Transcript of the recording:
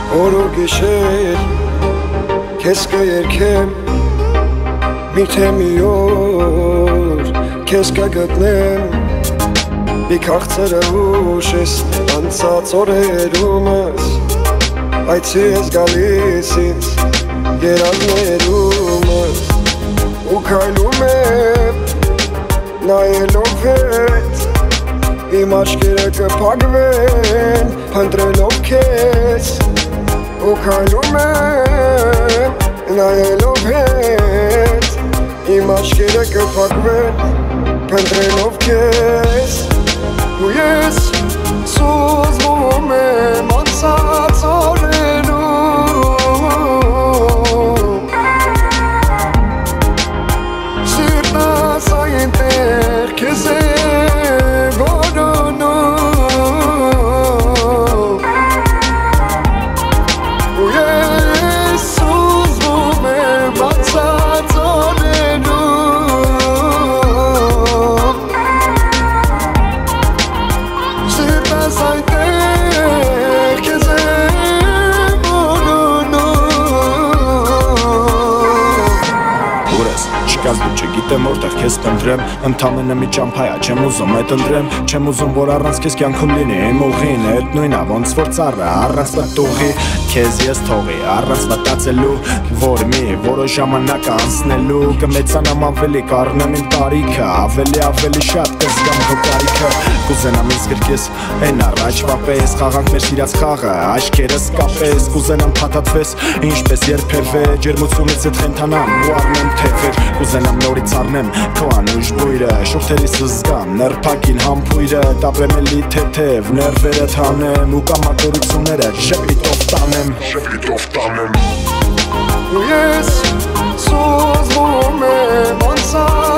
օր ու գիշեր քեզ կերքեմ միթե մի օր քեզ կգտնեմ մի քաղցրը հուշես անցած օրերումս այցի ես գալիս ինձ երազներումս ու քայլում եմ նայելով հետ իմ աչքերը կփակվեն փնտրելով քեզ ու քայլում եմ նայելով հետ իմ աչքերը կփակվեն փնտրելով քեզ ու ես սուզվում եմ անցած օրերում սիրտս այնտեղ քեզ է որոնում ու ես սուզվում եմ անցած օրերում սիրտս այնտեղ քեզ է որոնում Ուրես չկաս դու չգիտեմ որտեղ քեզ կընտրեմ Ընդամենը մի ճամփայա չեմ ուզում այդ ընտրեմ Չեմ ուզում որ առանց քեզ կյանքում լինի իմ ուղին Էդ նույնա ոնց որ ծառը առանց պտուղի Քեզ ես թողի առանց մտածելու Որ մի որոշ ժամանակ անցնելու Կմեծանամ ավելի կառնեմ իմ տարիքը Ավելի շատ կզգամ քո կարիքը Կուզենամ ինձ գրկես են առաջվա պես Խաղանք մեր սիրած խաղը աչքերս կապես Կուզենամ փաթաթվես ինչպես երբևէ Ջերմությունից հետ խենթանամ ու առնեմ թեվեր Կուզենամ նորից առնեմ քո անուշ բույրը Շուրթերիս զգամ նրբագին համբույրը Տապրեմ էլի թեթև ներվերդ հանեմ Ու կամակորությունները ժպիտով տանեմ ու ես սուզվում եմ անցած